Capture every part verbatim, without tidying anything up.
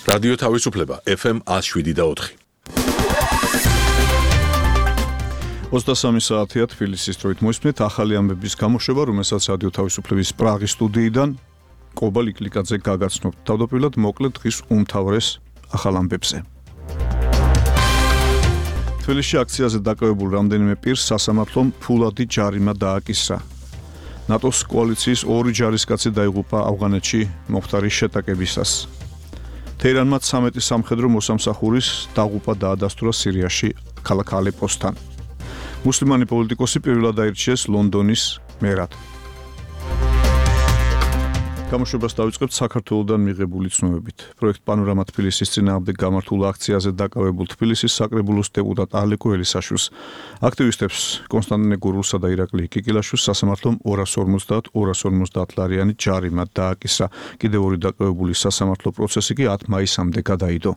რადიო თავისუფლება ეფ ემ one oh seven და four. ოცდასამი საათია თბილისის დროით მოისმენთ ახალი ამბების გამოშვება, რომელსაც რადიო თავისუფლების პრაღის სტუდიიდან კობა ლიკლიკაძე გაგაცნობთ. თავდაპირველად მოკლედ დღის უმთავრეს ახალ ამბებზე. თბილისში აქციაზე დაკავებულ რამდენიმე პირს სასამართლომ ფულადი ჯარიმა დააკისრა. ნატოს კოალიციის ორი ჯარისკაცი დაიღუპა ავღანეთში მომხდარი შეტაკებისას. თეირანმა ცამეტი სამხედრო მოსამსახურის დაღუპვა დაადასტურა სირიაში ქალაქ ალეპოსთან. მუსლიმანი პოლიტიკოსი პირველად აირჩიეს ლონდონის მერად. გამოშვებას დავიწყებთ საქართველოდან მიღებული ცნობებით. პროექტ პანორამა თბილისის წინააღმდეგ გამართულ აქციაზე დაკავებულ თბილისის საკრებულოს დეპუტატ ალეკო ელისაშვილს, აქტივისტებს კონსტანტინე გურულსა და ირაკლი კიკილაშვილს სასამართლომ ორას ორმოცდაათ ორას ორმოცდაათ ლარიანი ჯარიმა დააკისრა. კიდევ ორი დაკავებული სასამართლო პროცესი კი ათ მაისამდე გადაიდო.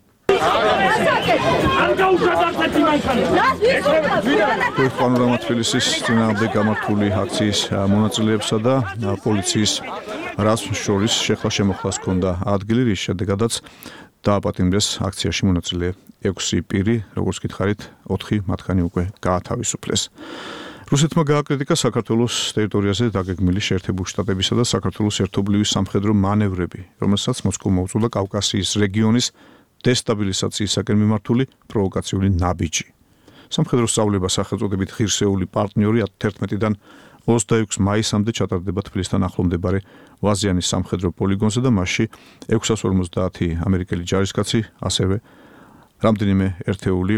პროექტ პანორამა თბილისის წინააღმდეგ გამართული აქციის მონაწილეებსა და პოლიციის რას შორის შეხლა შემოხლას ჰქონდა ადგილი, რის შედეგადაც დააპატიმრეს აქციაში მონაწილე ექვსი პირი, როგორც გითხარით, ოთხი მათგანი უკვე გაათავისუფლეს. რუსეთმა გააკრიტიკა საქართველოს ტერიტორიაზე დაგეგმილი შეერთებული შტატებისა და საქართველოს ერთობლივი სამხედრო მანევრები, რომელსაც მოსკოვმა უწოდა კავკასიის რეგიონის დესტაბილიზაციისაკენ მიმართული პროვოკაციული ნაბიჯი. სამხედრო სწავლება სახელწოდებით ღირსეული პარტნიორი თერთმეტიდან ოცდაექვსი მაისამდე ჩატარდება თბილისთან ახლომდებარე ვაზიანის სამხედრო პოლიგონზე და მასში ექვსას ორმოცდაათი ამერიკელი ჯარისკაცი, ასევე რამდენიმე ერთეული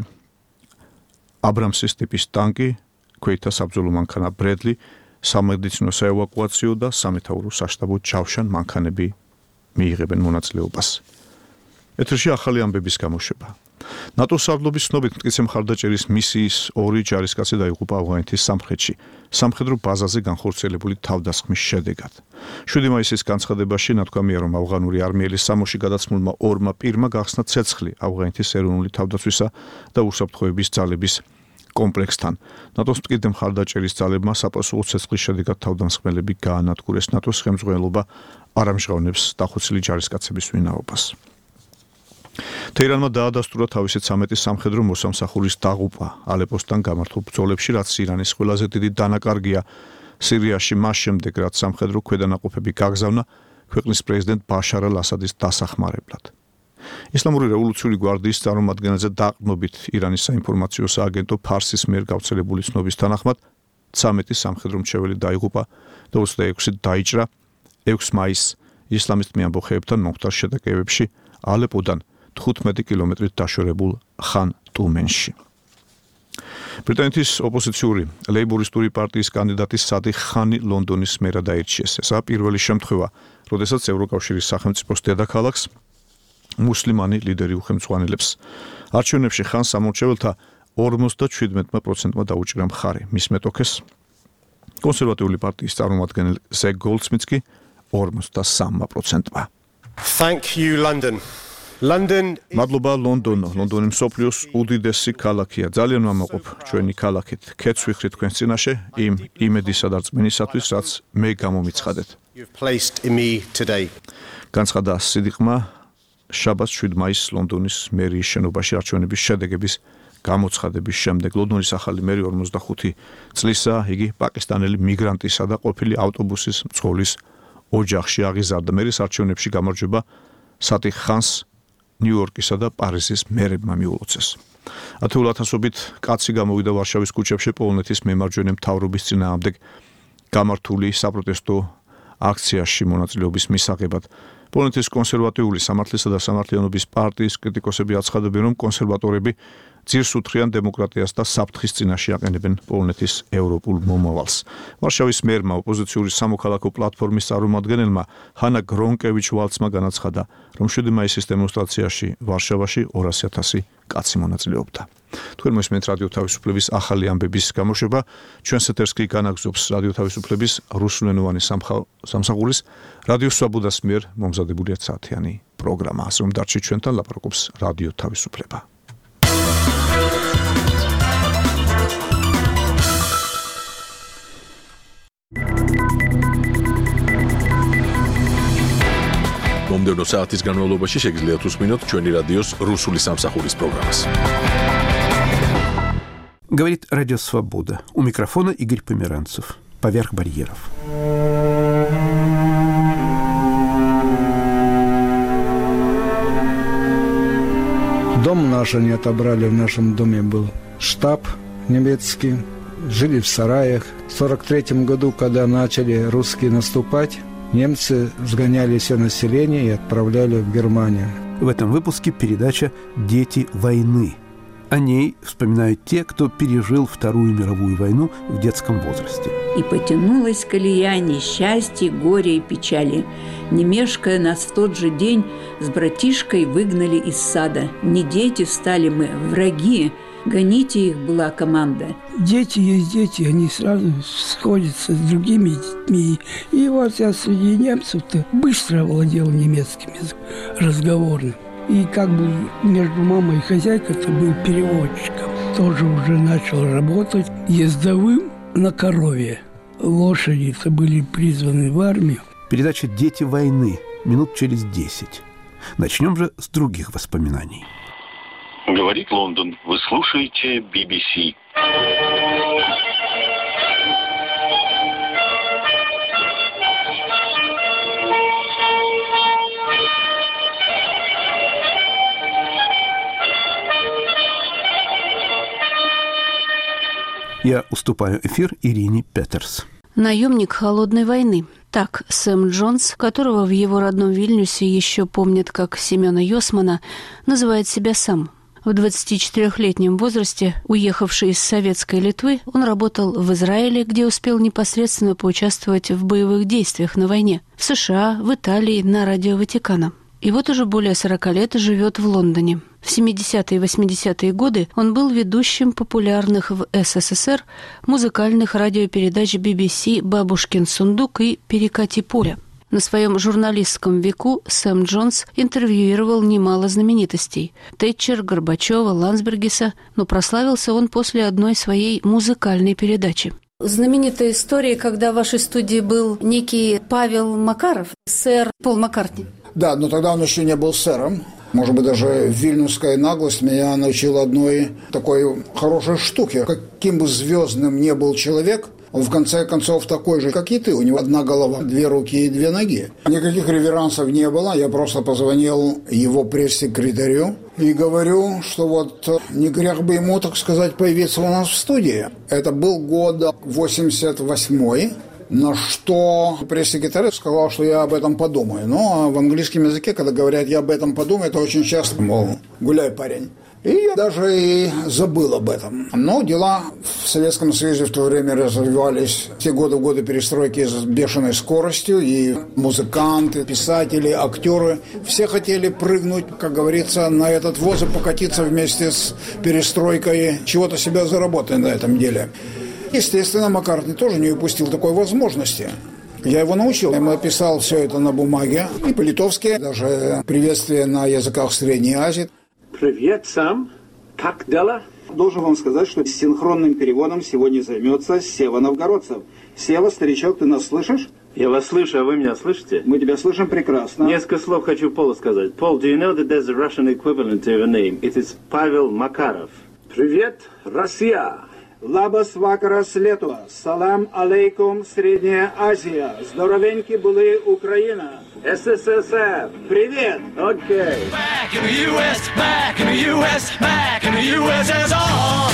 აბრამსის ტიპის ტანკი, ქვეითთა საბრძოლო მანქანა ბრედლი, სამედიცინო საევაკუაციო და სამეთაურო საშტაბო ჯავშან მანქანები მიიღებენ მონაწილეობას. ეთერში ახალი ამბების გამოშვება. ნატოს სარდლობის ცნობით მტკიცე მხარდაჭერის მისიის ორი ჯარისკაცი დაიღუპა ავღანეთის სამხრეთში, სამხედრო ბაზაზე განხორციელებული თავდასხმის შედეგად. შვიდი მაისის განცხადებაში ნათქვამია, რომ ავღანური არმიელის სამოში გადაცმულმა ორმა პირმა გახსნა ცეცხლი ავღანეთის ეროვნული თავდაცვისა და უსაფრთხოების ძალების კომპლექსთან. ნატოს მტკიცე მხარდაჭერის ძალებმა საპასუხო ცეცხლის შედეგად თავდამსხმელები გაანადგურეს. ნატოს ხელმძღვანელობა არ ამჟღავნებს დახოცილი ჯარისკაცების ვინაობას. თეირანმა დაადასტურა თავისი ცამეტი სამხედრო მოსამსახურის დაღუპვა ალეპოსთან გამართულ ბრძოლებში, რაც ირანის ყველაზე დიდი დანაკარგია სირიაში მას შემდეგ, რაც სამხედრო ქვედანაყოფები გაგზავნა ქვეყნის პრეზიდენტ ბაშარ ალ-ასადის დასახმარებლად. ისლამური რევოლუციური გვარდიის წარმომადგენელზე დაყრდნობით ირანის საინფორმაციო სააგენტო ფარსის მიერ გავრცელებული ცნობის თანახმად ცამეტი სამხედრო მრჩეველი დაიღუპა და ოცდაექვსი დაიჭრა ექვსი მაისს ისლამისტ მეამბოხეებთან მომხდარ შეტაკებებში ალეპოდან თხუთმეტი კილომეტრით დაშორებულ ხან ტუმენში. ბრიტანეთის ოპოზიციური ლეიბორისტული პარტიის კანდიდატი სადი ხანი ლონდონის მერად აირჩიეს. ესაა პირველი შემთხვევა, როდესაც ევროკავშირის სახელმწიფოს დედაქალაქს მუსლიმანი ლიდერი უხელმძღვანელებს. არჩევნებში ხანს სამორჩეველთა ორმოცდაჩვიდმეტი პროცენტმა დაუჭირა მხარი, მის მეტოქეს კონსერვატიული პარტიის წარმომადგენელ ზეგ გოლდსმიტს კი ორმოცდასამი პროცენტმა. Thank you, London. London მადლობა ლონდონო. ლონდონი მსოფლიოს უდიდესი ქალაქია. ძალიან ვამაყობ ჩვენი ქალაქით. ქეთს ვიხრი თქვენს წინაშე იმ იმედისა და რწმენისათვის, რაც მე გამომიცხადეთ. you've placed in me today. განცხადა სიდიყმა შაბათს შვიდი მაისს ლონდონის მერიის შენობაში არჩევნების შედეგების გამოცხადების შემდეგ. ლონდონის ახალი მერი ორმოცდახუთი წლისა, იგი პაკისტანელი მიგრანტისა და ყოფილი ავტობუსის მძღოლის ოჯახში აღიზარდა. მერის არჩევნებში გამარჯვება სატიხ ხანს ნიუ-იორკისა და პარიზის მერებმა მიულოცეს. ათეულ ათასობით კაცი გამოვიდა ვარშავის ქუჩებში პოლონეთის მემარჯვენე მთავრობის წინააღმდეგ გამართული საპროტესტო აქციაში მონაწილეობის მისაღებად. პოლონეთის კონსერვატიული სამართლისა და სამართლიანობის პარტიის კრიტიკოსები აცხადებენ, რომ კონსერვატორები ძირს უთხრიან დემოკრატიას და საფრთხის წინაშე აყენებენ პოლონეთის ევროპულ მომავალს. ვარშავის მერმა ოპოზიციური სამოქალაქო პლატფორმის წარმომადგენელმა ჰანა გრონკევიჩ-ვალცმა განაცხადა, რომ შვიდი მაისის დემონსტრაციაში ვარშავაში ორასი ათასი კაცი მონაწილეობდა. თქვენ მოსმენთ რადიო თავისუფლების ახალი ამბების გამოშვება. ჩვენს ეთერს კი განაგზობს რადიო თავისუფლების რუსულენოვანი სამსახურის რადიო სვაბოდას მიერ მომზადებული ერთსაათიანი პროგრამა. ასე რომ დარჩით ჩვენთან, ლაპარაკობს რადიო თავისუფლება. მომდევნო საათის განმავლობაში შეგიძლიათ უსმინოთ ჩვენი რადიოს რუსული სამსახურის პროგრამას. Говорит Радио Свобода. У микрофона Игорь Померанцев. Поверх барьеров. Дом наш они отобрали, в нашем доме был штаб немецкий, жили в сараях. В сорок третьем году, когда начали русские наступать, немцы сгоняли все население и отправляли в Германию. В этом выпуске передача «Дети войны». О ней вспоминают те, кто пережил Вторую мировую войну в детском возрасте. И потянулась колея несчастья, горя и печали. Не мешкая, нас в тот же день с братишкой выгнали из сада. Не дети стали мы, враги. Гоните их, была команда. Дети есть дети, они сразу сходятся с другими детьми. И вот я среди немцев-то быстро овладел немецким языком разговорным. И как бы между мамой и хозяйкой-то был переводчиком. Тоже уже начал работать ездовым на корове. Лошади-то были призваны в армию. Передача «Дети войны» минут через десять. Начнем же с других воспоминаний. Говорит Лондон. Вы слушаете би би си. Я уступаю эфир Ирине Петерс. Наемник холодной войны. Так Сэм Джонс, которого в его родном Вильнюсе еще помнят как Семена Йосмана, называет себя сам. В двадцатичетырёхлетнем возрасте, уехавший из советской Литвы, он работал в Израиле, где успел непосредственно поучаствовать в боевых действиях на войне, в США, в Италии, на радио Ватикана. И вот уже более сорока лет живет в Лондоне. В семидесятые и восьмидесятые годы он был ведущим популярных в эс эс эс эр музыкальных радиопередач би би си «Бабушкин сундук» и «Перекати поле». На своем журналистском веку Сэм Джонс интервьюировал немало знаменитостей – Тэтчер, Горбачева, Лансбергиса, но прославился он после одной своей музыкальной передачи. Знаменитая история, когда в вашей студии был некий Павел Макаров, сэр Пол Маккартни. Да, но тогда он еще не был сэром. Может быть, даже вильнюсская наглость меня научила одной такой хорошей штуке. Каким бы звездным ни был человек, он в конце концов такой же, как и ты. У него одна голова, две руки и две ноги. Никаких реверансов не было. Я просто позвонил его пресс-секретарю и говорю, что вот не грех бы ему, так сказать, появиться у нас в студии. Это был год восемьдесят восьмой. На что пресс-секретарь сказал, что я об этом подумаю. Но в английском языке, когда говорят «я об этом подумаю», это очень часто, мол, гуляй, парень. И я даже и забыл об этом. Но дела в Советском Союзе в то время развивались все годы в годы перестройки с бешеной скоростью. И музыканты, писатели, актеры все хотели прыгнуть, как говорится, на этот воз и покатиться вместе с перестройкой, чего-то себя заработать на этом деле. Естественно, Маккартни тоже не упустил такой возможности. Я его научил. Я ему написал все это на бумаге. И по-литовски, даже приветствие на языках Средней Азии. Привет, Сэм. Как дела? Должен вам сказать, что синхронным переводом сегодня займется Сева Новгородцев. Сева, старичок, ты нас слышишь? Я вас слышу, а вы меня слышите? Мы тебя слышим прекрасно. Несколько слов хочу Полу сказать. Paul, do you know that there's a Russian equivalent to your name? It is Pavel Makarov. Привет, Россия. Лабас вакарас летуа. Салам алейкум, Средняя Азия. Здоровеньки были Украина. эс эс эс эр. Привет. Окей. Back in the ю эс, back in the ю эс, back in the ю эс эс ар.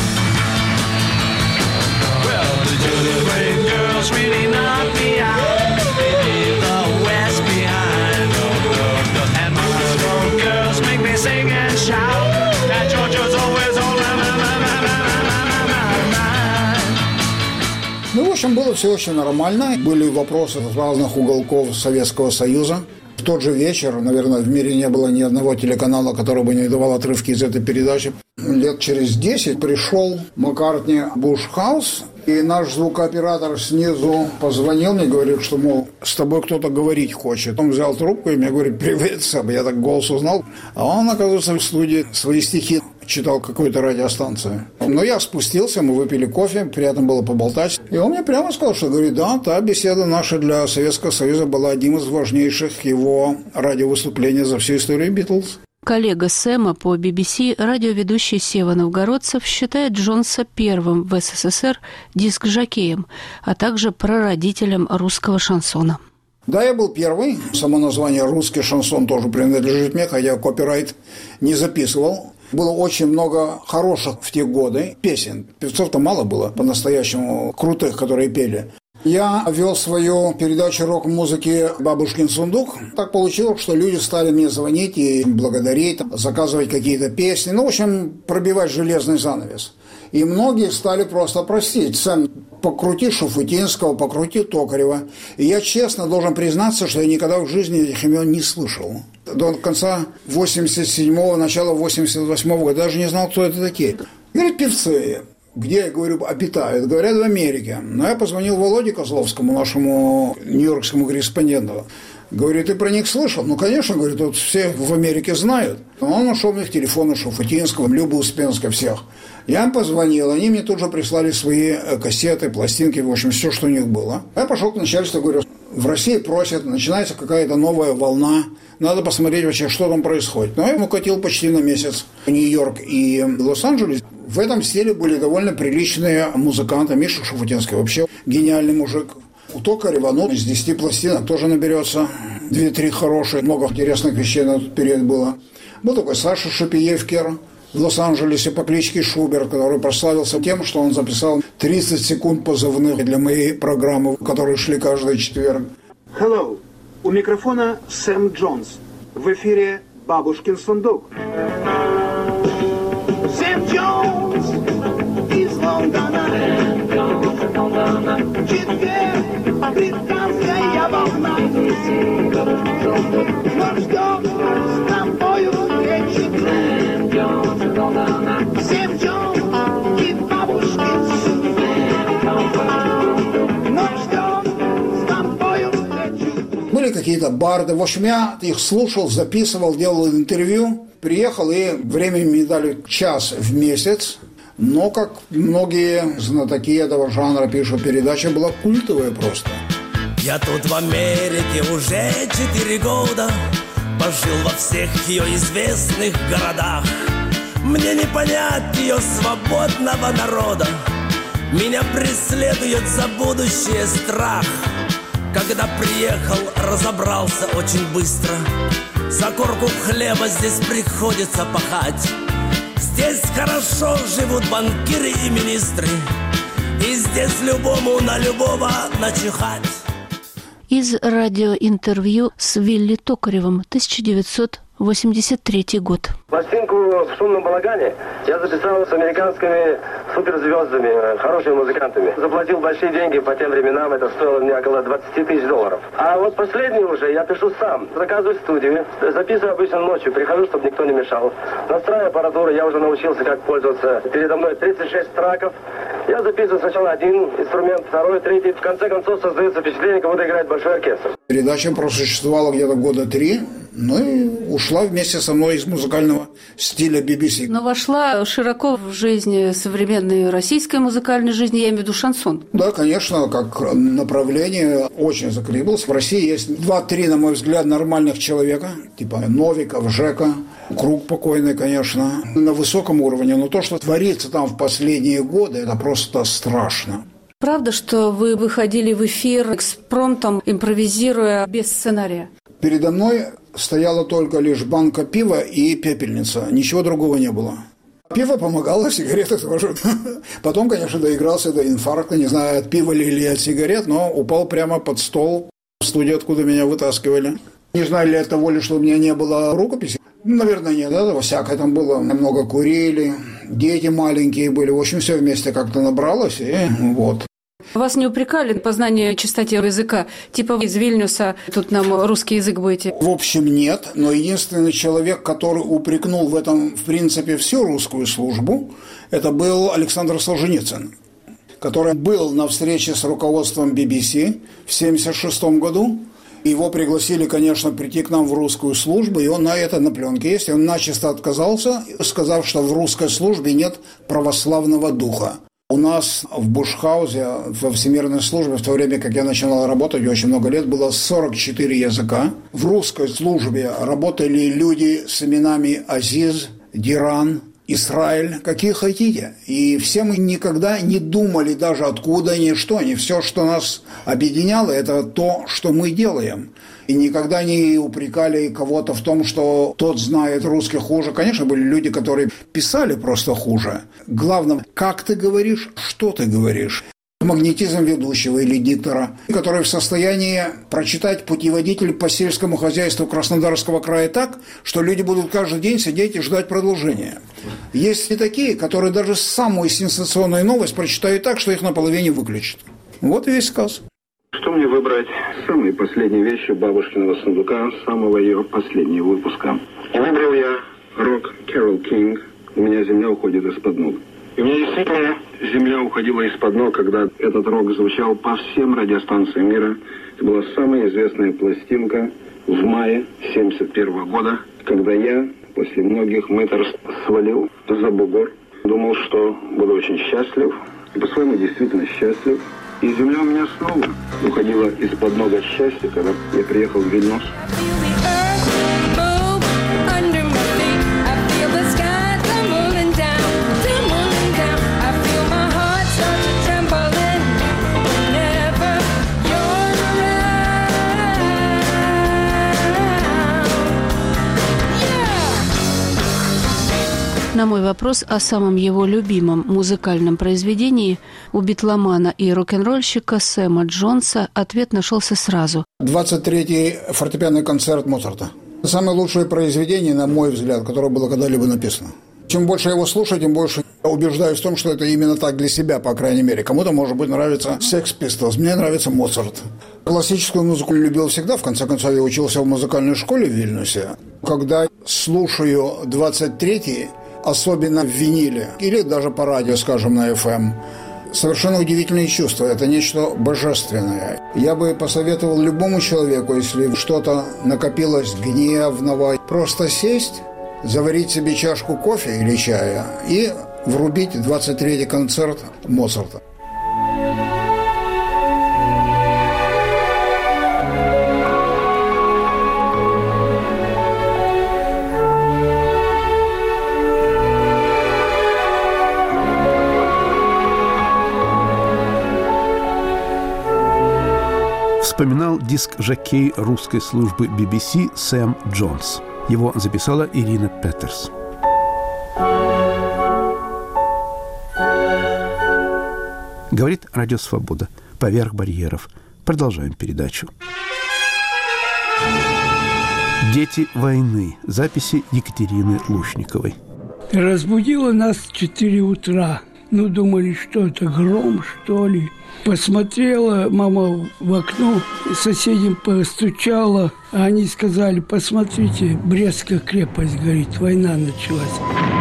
Well, the dirty brain girls really knock me out. They leave the West behind. Oh, no, no. And my Moscow girls make me sing and shout. That Georgia's always on my, my, my, my, my, my, my, my, my. Ну, в общем, было все очень нормально. Были вопросы с разных уголков Советского Союза. В тот же вечер, наверное, в мире не было ни одного телеканала, который бы не давал отрывки из этой передачи. Лет через десять пришел Маккартни в Буш-хаус, и наш звукооператор снизу позвонил мне, говорит, что, мол, с тобой кто-то говорить хочет. Он взял трубку и мне говорит: привет, Сэм. Я так голос узнал. А он, оказывается, в студии свои стихи читал какую-то радиостанцию. Но я спустился, мы выпили кофе, приятно было поболтать. И он мне прямо сказал, что, говорит, да, та беседа наша для Советского Союза была одним из важнейших его радиовыступлений за всю историю Битлз. Коллега Сэма по би би си, радиоведущий Сева Новгородцев, считает Джонса первым в эс эс эс эр диск-жокеем, а также прародителем русского шансона. Да, я был первый. Само название «русский шансон» тоже принадлежит мне, хотя копирайт не записывал. Было очень много хороших в те годы песен. Певцов-то мало было по-настоящему крутых, которые пели. Я вел свою передачу рок-музыки «Бабушкин сундук». Так получилось, что люди стали мне звонить и благодарить, заказывать какие-то песни. Ну, в общем, пробивать железный занавес. И многие стали просто просить: «Сэм, покрути Шуфутинского, покрути Токарева». И я честно должен признаться, что я никогда в жизни этих имен не слышал. До конца восемьдесят седьмого, начала восемьдесят восьмого года даже не знал, кто это такие. Говорят, певцы. Где, я говорю, обитают? Говорят, в Америке. Но я позвонил Володе Козловскому, нашему нью-йоркскому корреспонденту. Говорю, ты про них слышал? Ну, конечно, говорит, вот все в Америке знают. Он нашел у них телефоны Шуфутинского, Любы Успенской, всех. Я им позвонил, они мне тут же прислали свои кассеты, пластинки, в общем, все, что у них было. Я пошел к начальству, говорю, в России просят, начинается какая-то новая волна, надо посмотреть вообще, что там происходит. Но я ему катил почти на месяц в Нью-Йорк и Лос-Анджелес. В этом стиле были довольно приличные музыканты. Миша Шуфутинский вообще гениальный мужик. У Токарева, ну, из десяти пластинок тоже наберется две-три хорошие. Много интересных вещей на тот период было. Был такой Саша Шапиевкер в Лос-Анджелесе по кличке Шуберт, который прославился тем, что он записал тридцать секунд позывных для моей программы, которые шли каждый четверг. Hello. У микрофона Сэм Джонс. В эфире «Бабушкин сундук». Сэм Джонс из Лондона. В четверг британская волна. Но ждем с тобою вечер. Сэм Джонс и бабушкин сундук. Но ждем с тобою вечер. Были какие-то барды. В общем, я их слушал, записывал, делал интервью. Приехал, и времени мне дали час в месяц. Но, как многие знатоки этого жанра пишут, передача была культовая просто. Я тут в Америке уже четыре года, пожил во всех ее известных городах. Мне не понять ее свободного народа, меня преследует за будущее страх. Когда приехал, разобрался очень быстро, за корку хлеба здесь приходится пахать. Здесь хорошо живут банкиры и министры, и здесь любому на любого начихать. Из радиоинтервью с Вилли Токаревым, тысяча девятьсот восемьдесят третий год. Пластинку в шумном балагане я записал с американскими суперзвездами, хорошими музыкантами. Заплатил большие деньги, по тем временам это стоило мне около двадцать тысяч долларов. А вот последний уже я пишу сам, заказываю студию, записываю обычно ночью, прихожу, чтобы никто не мешал. Настраиваю аппаратуру, я уже научился, как пользоваться. Передо мной тридцать шесть треков. Я записываю сначала один инструмент, второй, третий. В конце концов создается впечатление, как будто играет большой оркестр. Передача просуществовала где-то года три, ну и ушла вместе со мной из музыкального стиля би би си. Но вошла широко в жизнь современной российской музыкальной жизни, я имею в виду шансон. Да, конечно, как направление очень закрепилось. В России есть два-три, на мой взгляд, нормальных человека, типа Новиков, Жека, Круг покойный, конечно, на высоком уровне. Но то, что творится там в последние годы, это просто страшно. Правда, что вы выходили в эфир экспромтом, импровизируя без сценария? Передо мной стояла только лишь банка пива и пепельница. Ничего другого не было. Пиво помогало, сигареты тоже. Потом, конечно, доигрался до инфаркта. Не знаю, от пива ли или от сигарет, но упал прямо под стол в студии, откуда меня вытаскивали. Не знаю ли от того, ли, что у меня не было рукописи. Наверное, нет, этого всякое там было. Много курили, дети маленькие были. В общем, все вместе как-то набралось, и вот. Вас не упрекали по знанию чистоте языка? Типа из Вильнюса, тут нам русский язык будете? В общем, нет. Но единственный человек, который упрекнул в этом, в принципе, всю русскую службу, это был Александр Солженицын, который был на встрече с руководством би би си в семьдесят шестом году. Его пригласили, конечно, прийти к нам в русскую службу, и он на это на пленке есть. Он начисто отказался, сказав, что в русской службе нет православного духа. У нас в Бушхаузе, во всемирной службе, в то время, как я начинал работать, очень много лет, было сорок четыре языка. В русской службе работали люди с именами Азиз, Диран, Израиль, какие хотите. И все мы никогда не думали даже откуда они, что они. Все, что нас объединяло, это то, что мы делаем. И никогда не упрекали кого-то в том, что тот знает русский хуже. Конечно, были люди, которые писали просто хуже. Главное, как ты говоришь, что ты говоришь. Магнетизм ведущего или диктора, который в состоянии прочитать путеводитель по сельскому хозяйству Краснодарского края так, что люди будут каждый день сидеть и ждать продолжения. Есть и такие, которые даже самую сенсационную новость прочитают так, что их наполовине выключат. Вот и весь сказ. Что мне выбрать? Самые последние вещи бабушкиного сундука, самого ее последнего выпуска. И выбрал я рок Кэрол Кинг «У меня земля уходит из-под ног». И у меня действительно земля уходила из-под ног, когда этот рок звучал по всем радиостанциям мира. Это была самая известная пластинка в мае семьдесят первого года, когда я после многих мытарств свалил за бугор. Думал, что буду очень счастлив, и по-своему действительно счастлив. И земля у меня снова уходила из-под ног от счастья, когда я приехал в Вильнюс. На мой вопрос о самом его любимом музыкальном произведении у битломана и рок-н-ролльщика Сэма Джонса ответ нашелся сразу. двадцать третий фортепианный концерт Моцарта. Самое лучшее произведение, на мой взгляд, которое было когда-либо написано. Чем больше я его слушаю, тем больше убеждаюсь в том, что это именно так для себя, по крайней мере. Кому-то, может быть, нравится Sex Pistols, мне нравится Моцарт. Классическую музыку любил всегда, в конце концов, я учился в музыкальной школе в Вильнюсе. Когда слушаю двадцать третий, особенно в виниле, или даже по радио, скажем, на эф эм, совершенно удивительные чувства. Это нечто божественное. Я бы посоветовал любому человеку, если что-то накопилось гневного, просто сесть, заварить себе чашку кофе или чая и врубить двадцать третий концерт Моцарта. Вспоминал диск-жокей русской службы би би си Сэм Джонс. Его записала Ирина Петерс. Говорит Радио Свобода. Поверх барьеров. Продолжаем передачу. «Дети войны». Записи Екатерины Лушниковой. Разбудила нас в четыре утра. Ну, думали, что это, гром, что ли. Посмотрела мама в окно, соседям постучала, а они сказали: посмотрите, Брестская крепость горит, война началась.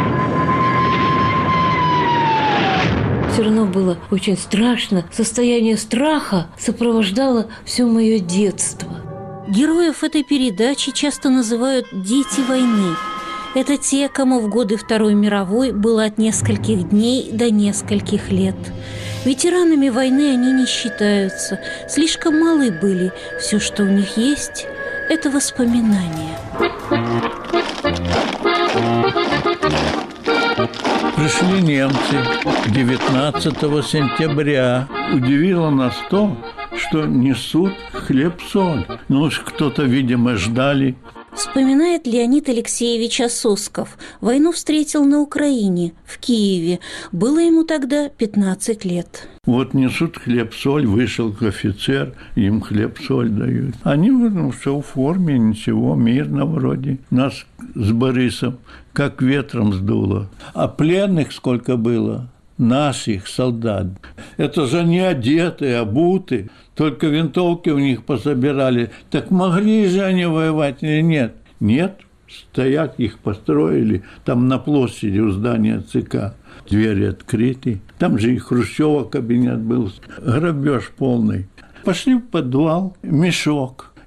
Все равно было очень страшно. Состояние страха сопровождало все мое детство. Героев этой передачи часто называют «дети войны». Это те, кому в годы Второй мировой было от нескольких дней до нескольких лет. Ветеранами войны они не считаются, слишком малы были. Все, что у них есть, это воспоминания. Пришли немцы девятнадцатого сентября. Удивило нас то, что несут хлеб-соль. Ну уж кто-то, видимо, ждали. Вспоминает Леонид Алексеевич Ососков. Войну встретил на Украине, в Киеве. Было ему тогда пятнадцать лет. Вот несут хлеб-соль, вышел офицер, им хлеб-соль дают. Они, ну, все в форме, ничего, мирно вроде. Нас с Борисом как ветром сдуло. А пленных сколько было? Наших солдат. Это же не одетые, обуты. Только винтовки у них пособирали. Так могли же они воевать или нет? Нет. Стоят, их построили. Там на площади у здания ЦК. Двери открыты. Там же и Хрущева кабинет был. Грабеж полный. Пошли в подвал. Мешок.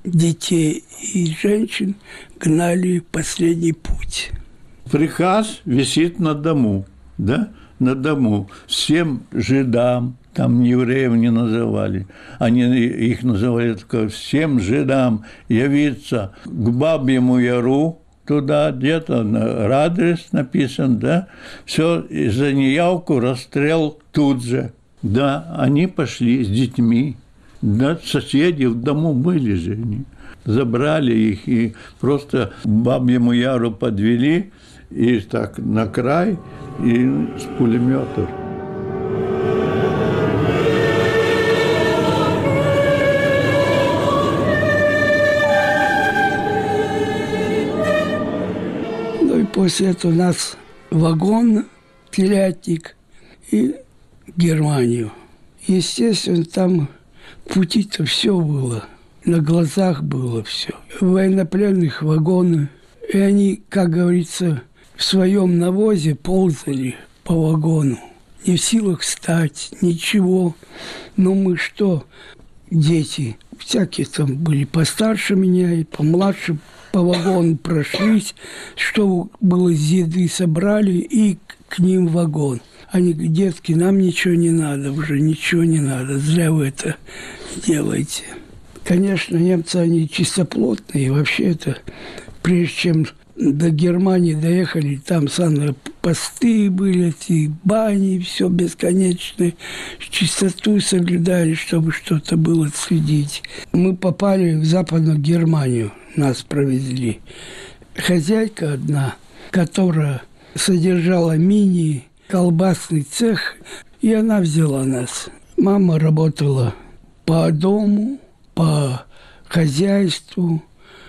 детей и женщин гнали в последний путь. Приказ висит на дому, да, на дому. Всем жидам, там евреев не называли, они их называли только всем жидам явиться к Бабьему Яру, туда где-то адрес написан, да, все, за неявку расстрел тут же. Да, они пошли с детьми, да, соседи в дому были же они. Забрали их и просто к Бабьему Яру подвели, и так на край, и с пулеметов. Ну и после этого у нас вагон, телятник и Германию. Естественно, там в пути-то все было, на глазах было все. Военнопленных вагоны, и они, как говорится, в своем навозе ползали по вагону. Не в силах встать, ничего. Но мы что, дети, всякие там были постарше меня и помладше, по вагону прошлись, что было из еды собрали, и к ним в вагон. Они говорят: детки, нам ничего не надо уже, ничего не надо, зря вы это делаете. Конечно, немцы, они чистоплотные, и вообще это, прежде чем до Германии доехали, там санпосты были, эти бани, все бесконечное, чистоту соблюдали, чтобы что-то было следить. Мы попали в Западную Германию, нас провезли. Хозяйка одна, которая содержала мини-колбасный цех, и она взяла нас. Мама работала по дому, по хозяйству,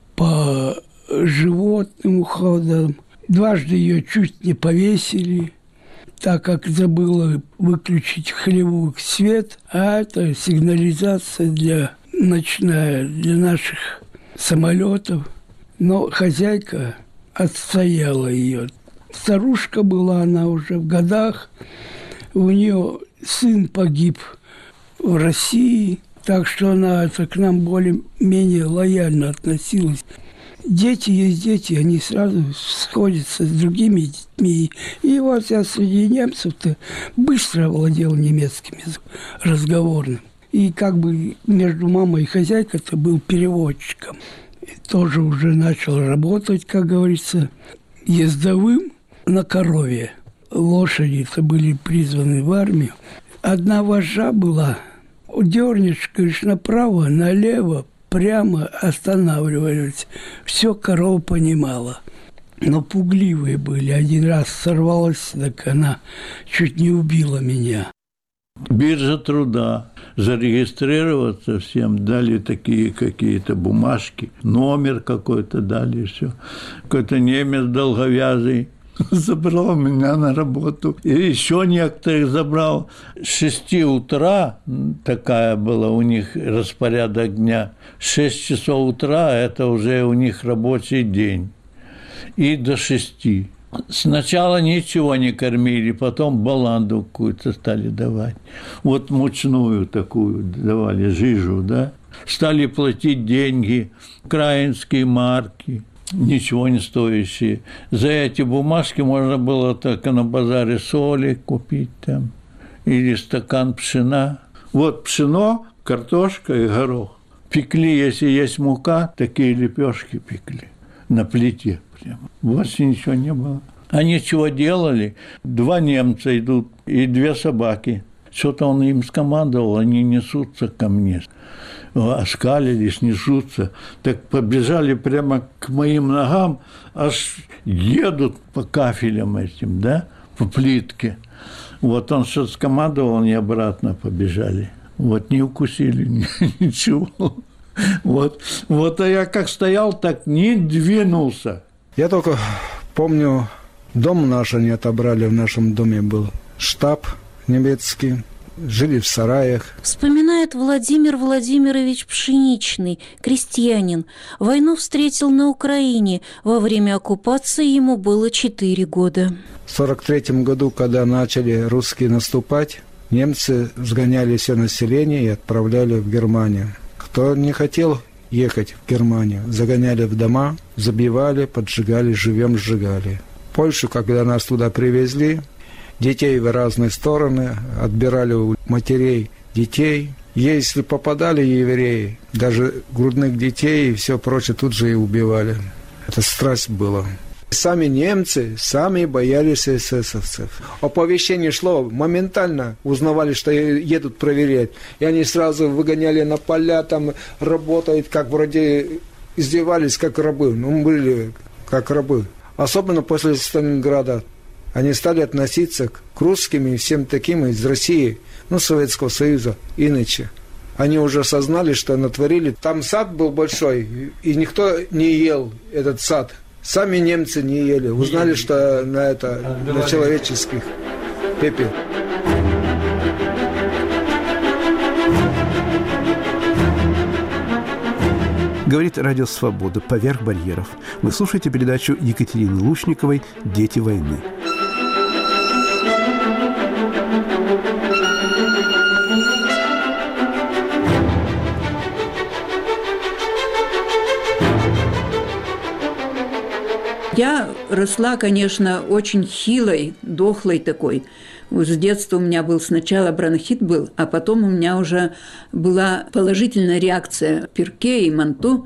по животным уходом. Дважды ее чуть не повесили, так как забыла выключить хлевой свет, а это сигнализация для ночная для наших самолетов. Но хозяйка отстояла ее. Старушка была она уже в годах, у нее сын погиб в России, так что она это, к нам более-менее лояльно относилась. Дети есть дети, они сразу сходятся с другими детьми. И вот я среди немцев-то быстро владел немецким языком, разговорным. И как бы между мамой и хозяйкой-то был переводчиком. И тоже уже начал работать, как говорится, ездовым на корове. Лошади-то были призваны в армию. Одна вожжа была. Дернешь, говоришь, направо, налево, прямо останавливались. Все корова понимала. Но пугливые были. Один раз сорвалась, так она чуть не убила меня. Биржа труда. Зарегистрироваться всем дали такие какие-то бумажки. Номер какой-то дали, все. Какой-то немец долговязый забрал меня на работу. И еще некоторых забрал. С шести утра, такая была у них распорядок дня, шесть часов утра – это уже у них рабочий день. И до шести. Сначала ничего не кормили, потом баланду какую-то стали давать. Вот мучную такую давали, жижу, да. Стали платить деньги, украинские марки, ничего не стоящие. За эти бумажки можно было только на базаре соли купить там, или стакан пшена. Вот пшено, картошка и горох. Пекли, если есть мука, такие лепешки пекли на плите прямо. Больше ничего не было. Они чего делали? Два немца идут и две собаки. Что-то он им скомандовал, они несутся ко мне. Оскалились, несутся. Так побежали прямо к моим ногам, аж едут по кафелям этим, да, по плитке. Вот он что-то скомандовал, они обратно побежали. Вот не укусили ничего. Вот, вот, а я как стоял, так не двинулся. Я только помню, дом наш они отобрали, в нашем доме был штаб немецкий, жили в сараях. Вспоминает Владимир Владимирович Пшеничный, крестьянин. Войну встретил на Украине. Во время оккупации ему было четыре года. В сорок третьем году, когда начали русские наступать, немцы сгоняли все население и отправляли в Германию. Кто не хотел ехать в Германию. Загоняли в дома, забивали, поджигали, живем сжигали. В Польшу, когда нас туда привезли, детей в разные стороны, отбирали у матерей детей. Если попадали евреи, даже грудных детей и все прочее, тут же и убивали. Это страсть была. Сами немцы, сами боялись эсэсовцев. Оповещение шло, моментально узнавали, что едут проверять. И они сразу выгоняли на поля, там работают, как вроде издевались, как рабы. Ну, были как рабы. Особенно после Сталинграда. Они стали относиться к русским и всем таким из России, ну, Советского Союза, иначе. Они уже осознали, что натворили. Там сад был большой, и никто не ел этот сад. Сами немцы не ели. Узнали, что на это, на человеческих пепел. Говорит Радио Свобода «Поверх барьеров». Вы слушаете передачу Екатерины Лучниковой «Дети войны». Я росла, конечно, очень хилой, дохлой такой. С детства у меня был сначала бронхит был, а потом у меня уже была положительная реакция Пирке и Манту,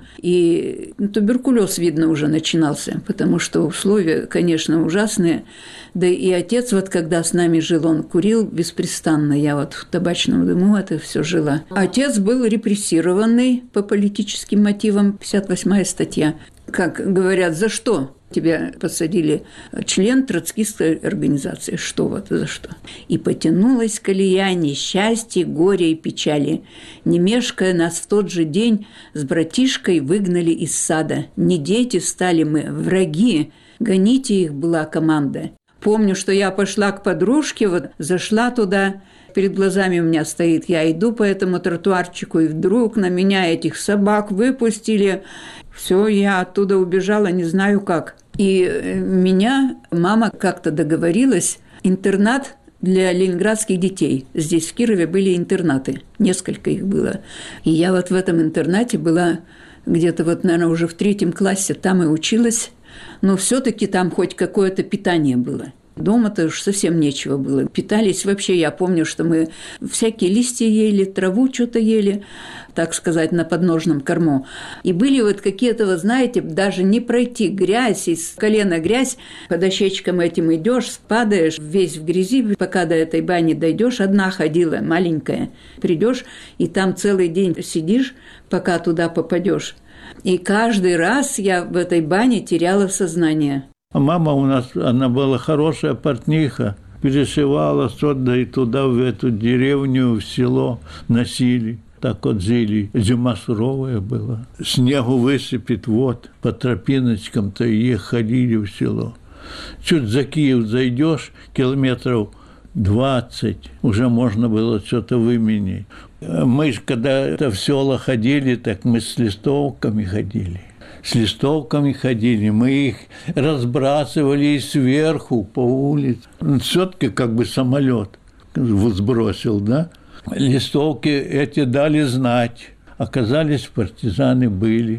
и туберкулез, видно, уже начинался, потому что условия, конечно, ужасные. Да и отец, вот когда с нами жил, он курил беспрестанно, я вот в табачном дыму это все жила. Отец был репрессированный по политическим мотивам, пятьдесят восьмая статья. Как говорят, за что? Тебя посадили член троцкистской организации. Что вот, за что? И потянулась колея несчастья, горя и печали. Не мешкая, нас в тот же день с братишкой выгнали из сада. Не дети стали мы, враги. Гоните их, была команда. Помню, что я пошла к подружке, вот зашла туда, перед глазами у меня стоит, я иду по этому тротуарчику, и вдруг на меня этих собак выпустили. Все, я оттуда убежала, не знаю как. И меня мама как-то договорилась, интернат для ленинградских детей. Здесь в Кирове были интернаты, несколько их было. И я вот в этом интернате была где-то вот, наверное, уже в третьем классе, там и училась. Но все-таки там хоть какое-то питание было. Дома-то уж совсем нечего было. Питались вообще, я помню, что мы всякие листья ели, траву что-то ели, так сказать, на подножном корму. И были вот какие-то, вы знаете, даже не пройти грязь, из колена грязь, по дощечкам этим идешь, падаешь, весь в грязи, пока до этой бани дойдешь, одна ходила, маленькая. Придешь, и там целый день сидишь, пока туда попадешь. И каждый раз я в этой бане теряла сознание. Мама у нас, она была хорошая портниха, перешивала сюда и туда, в эту деревню, в село носили. Так вот жили. Зима суровая была. Снегу высыпет, вот, по тропиночкам-то и ходили в село. Чуть за Киев зайдешь, километров двадцать, уже можно было что-то выменить. Мы же, когда это в села ходили, так мы с листовками ходили. С листовками ходили, мы их разбрасывали сверху по улице. Все-таки как бы самолет сбросил, да? Листовки эти дали знать. Оказались, партизаны были.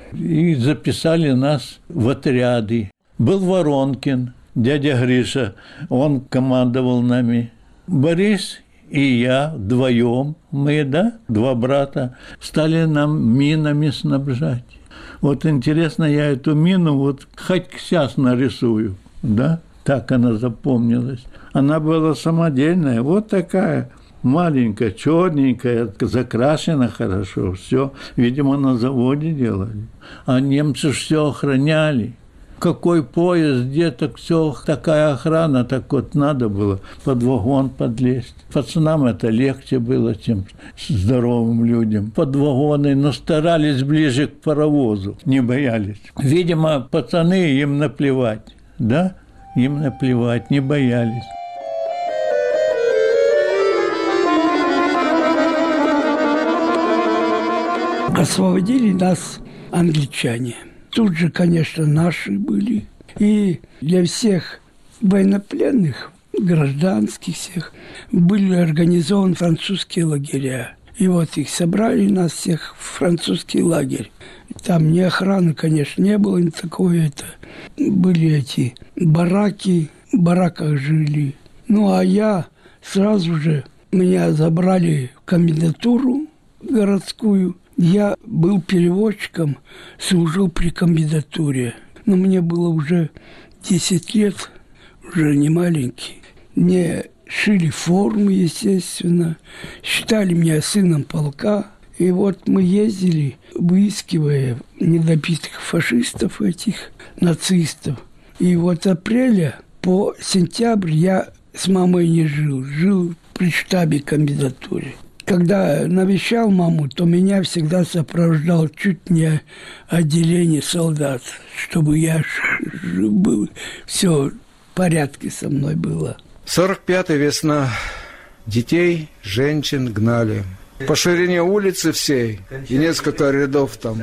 И записали нас в отряды. Был Воронкин, дядя Гриша, он командовал нами. Борис и я вдвоем, мы, да, два брата, стали нам минами снабжать. Вот интересно, я эту мину вот хоть сейчас нарисую, да, так она запомнилась. Она была самодельная, вот такая, маленькая, черненькая, закрашена хорошо, все, видимо, на заводе делали. А немцы все охраняли. Какой поезд, где так все, такая охрана, так вот надо было под вагон подлезть. Пацанам это легче было, чем здоровым людям. Под вагоны, но старались ближе к паровозу, не боялись. Видимо, пацаны, им наплевать, да? Им наплевать, не боялись. Освободили нас англичане. Тут же, конечно, наши были. И для всех военнопленных, гражданских всех, были организованы французские лагеря. И вот их собрали, нас всех в французский лагерь. Там ни охраны, конечно, не было, ни такое это. Были эти бараки, в бараках жили. Ну, а я сразу же, меня забрали в комендатуру городскую. Я был переводчиком, служил при комендатуре. Но мне было уже десять лет, уже не маленький. Мне шили форму, естественно, считали меня сыном полка. И вот мы ездили, выискивая недобитых фашистов этих, нацистов. И вот апреля по сентябрь я с мамой не жил, жил при штабе комендатуры. Когда навещал маму, то меня всегда сопровождал чуть не отделение солдат, чтобы я был, все в порядке со мной было. сорок пятая весна. Детей, женщин гнали. По ширине улицы всей и несколько рядов там.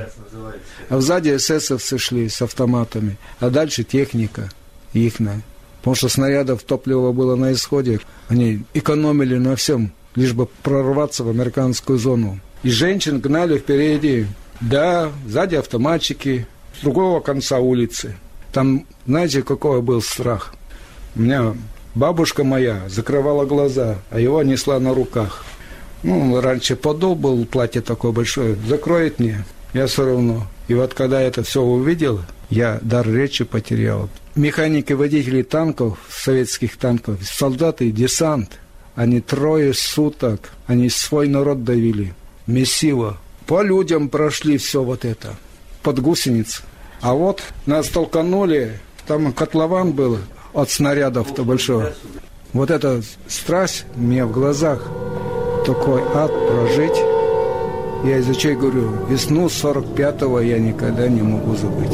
А сзади эсэсовцы шли с автоматами, а дальше техника ихная. Потому что снарядов, топлива было на исходе. Они экономили на всем, лишь бы прорваться в американскую зону. И женщин гнали впереди. Да, сзади автоматчики, с другого конца улицы. Там, знаете, какой был страх? У меня бабушка моя закрывала глаза, а его несла на руках. Ну, раньше подол был, платье такое большое, закроет мне, я все равно. И вот когда это все увидел, я дар речи потерял. Механики, водители танков, советских танков, солдаты и десант, они трое суток, они свой народ давили, месиво. По людям прошли все вот это, под гусениц. А вот нас толканули, там котлован был от снарядов-то большого. Вот эта страсть у меня в глазах. Такой ад прожить. Я из-за чего говорю, весну сорок пятого я никогда не могу забыть.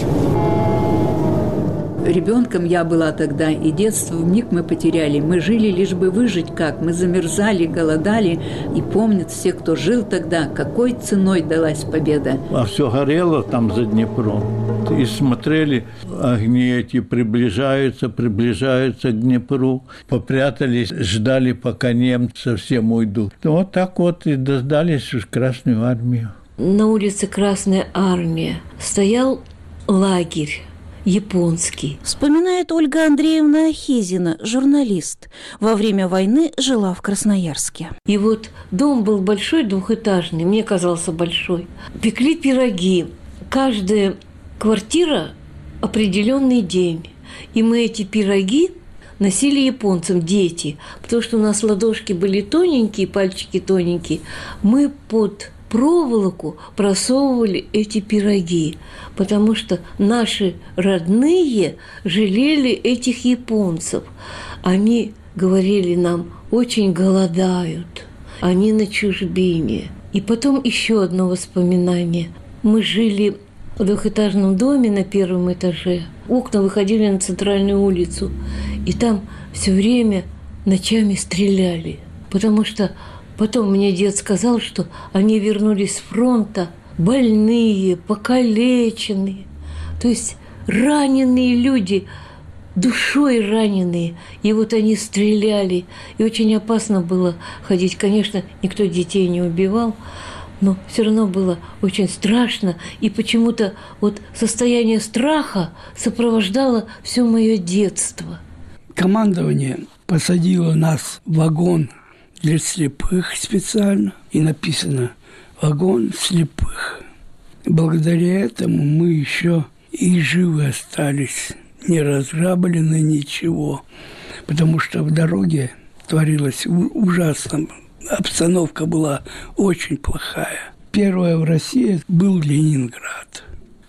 Ребенком я была тогда, и детство вмиг мы потеряли. Мы жили лишь бы выжить как. Мы замерзали, голодали. И помнят все, кто жил тогда, какой ценой далась победа. А все горело там за Днепром. И смотрели, огни эти приближаются, приближаются к Днепру. Попрятались, ждали, пока немцы совсем уйдут. Вот так вот и дождались в Красную армию. На улице Красная армия стоял лагерь японский. Вспоминает Ольга Андреевна Ахизина, журналист. Во время войны жила в Красноярске. И вот дом был большой, двухэтажный, мне казался большой. Пекли пироги. Каждая квартира определенный день. И мы эти пироги носили японцам, дети. Потому что у нас ладошки были тоненькие, пальчики тоненькие. Мы под проволоку просовывали эти пироги, потому что наши родные жалели этих японцев. Они говорили нам, очень голодают, они на чужбине. И потом еще одно воспоминание. Мы жили в двухэтажном доме на первом этаже. Окна выходили на центральную улицу, и там все время ночами стреляли, потому что потом мне дед сказал, что они вернулись с фронта больные, покалеченные, то есть раненые люди, душой раненые. И вот они стреляли, и очень опасно было ходить. Конечно, никто детей не убивал, но все равно было очень страшно. И почему-то вот состояние страха сопровождало все мое детство. Командование посадило нас в вагон для слепых специально, и написано «вагон слепых». Благодаря этому мы еще и живы остались, не разграблены ничего, потому что в дороге творилось ужасно, обстановка была очень плохая. Первое в России был Ленинград,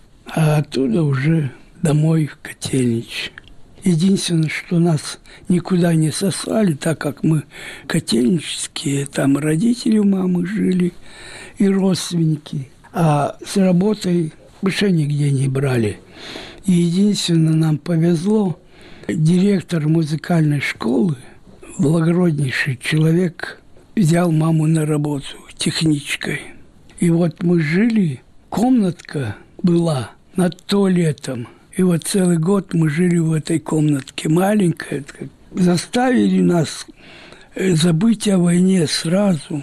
а оттуда уже домой в Котельнич. Единственное, что нас никуда не сослали, так как мы котельнические, там родители у мамы жили и родственники. А с работой больше нигде не брали. И единственное, нам повезло, директор музыкальной школы, благороднейший человек, взял маму на работу техничкой. И вот мы жили, комнатка была над туалетом. И вот целый год мы жили в этой комнатке, маленькая. Заставили нас забыть о войне сразу.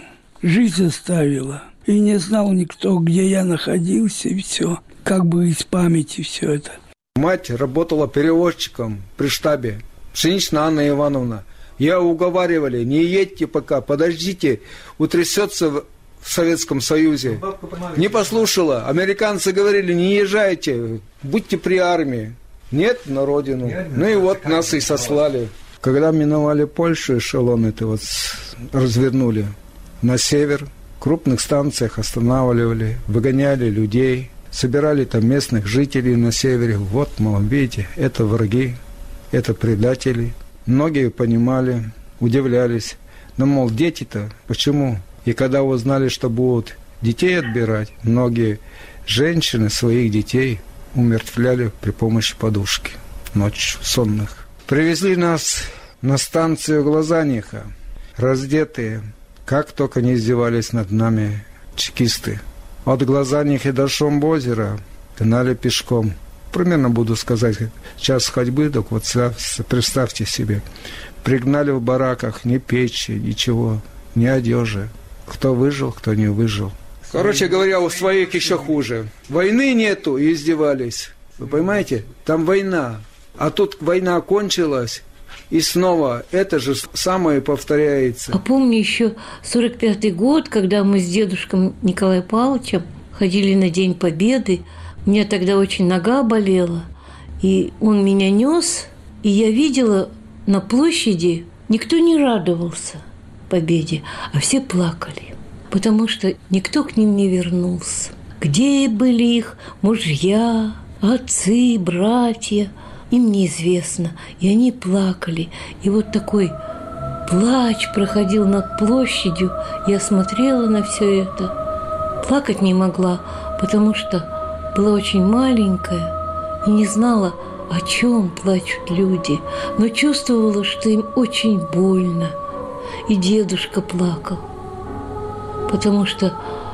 жизнь оставила. И не знал никто, где я находился, и все. Как бы из памяти все это. Мать работала переводчиком при штабе. Пшеничная Анна Ивановна. Я уговаривали, не едьте пока, подождите, утрясется в Советском Союзе. Не послушала. Американцы говорили, не езжайте, будьте при армии. Нет, на родину. Ну и вот нас и сослали. Когда миновали Польшу, эшелон это вот развернули на север. В крупных станциях останавливали, выгоняли людей, собирали там местных жителей на севере. Вот, мол, видите, это враги, это предатели. Многие понимали, удивлялись. Но, мол, дети-то почему? И когда узнали, что будут детей отбирать, многие женщины своих детей умертвляли при помощи подушки ночью сонных. Привезли нас на станцию Глазаниха, раздетые. Как только не издевались над нами чекисты. От Глазанихи до Шомбозера гнали пешком. Примерно буду сказать, час ходьбы, так вот представьте себе. Пригнали в бараках ни печи, ничего, ни одежи. Кто выжил, кто не выжил. Короче говоря, у своих еще хуже. Войны нету, и издевались. Вы понимаете? Там война. А тут война кончилась, и снова это же самое повторяется. А помню еще сорок пятый год, когда мы с дедушкой Николаем Павловичем ходили на День Победы. У меня тогда очень нога болела, и он меня нес, и я видела на площади, никто не радовался победе, а все плакали, потому что никто к ним не вернулся. Где были их мужья, отцы, братья, им неизвестно, и они плакали. И вот такой плач проходил над площадью. Я смотрела на все это, плакать не могла, потому что была очень маленькая и не знала, о чем плачут люди, но чувствовала, что им очень больно. И дедушка плакал, потому что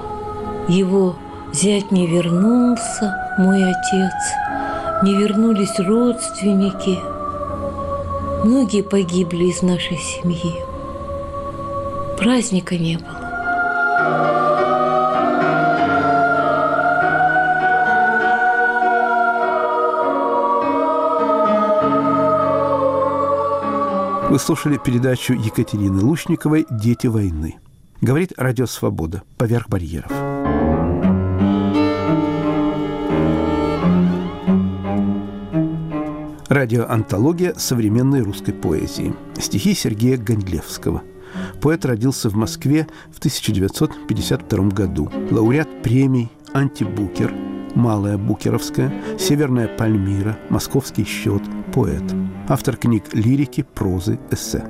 его зять не вернулся, мой отец, не вернулись родственники. Многие погибли из нашей семьи. Праздника не было. Вы слушали передачу Екатерины Лучниковой «Дети войны». Говорит Радио Свобода. Поверх барьеров. Радиоантология современной русской поэзии. Стихи Сергея Гондлевского. Поэт родился в Москве в тысяча девятьсот пятьдесят втором году. Лауреат премий «Антибукер», «Малая Букеровская», «Северная Пальмира», «Московский счет», поэт. Автор книг лирики, прозы, эссе.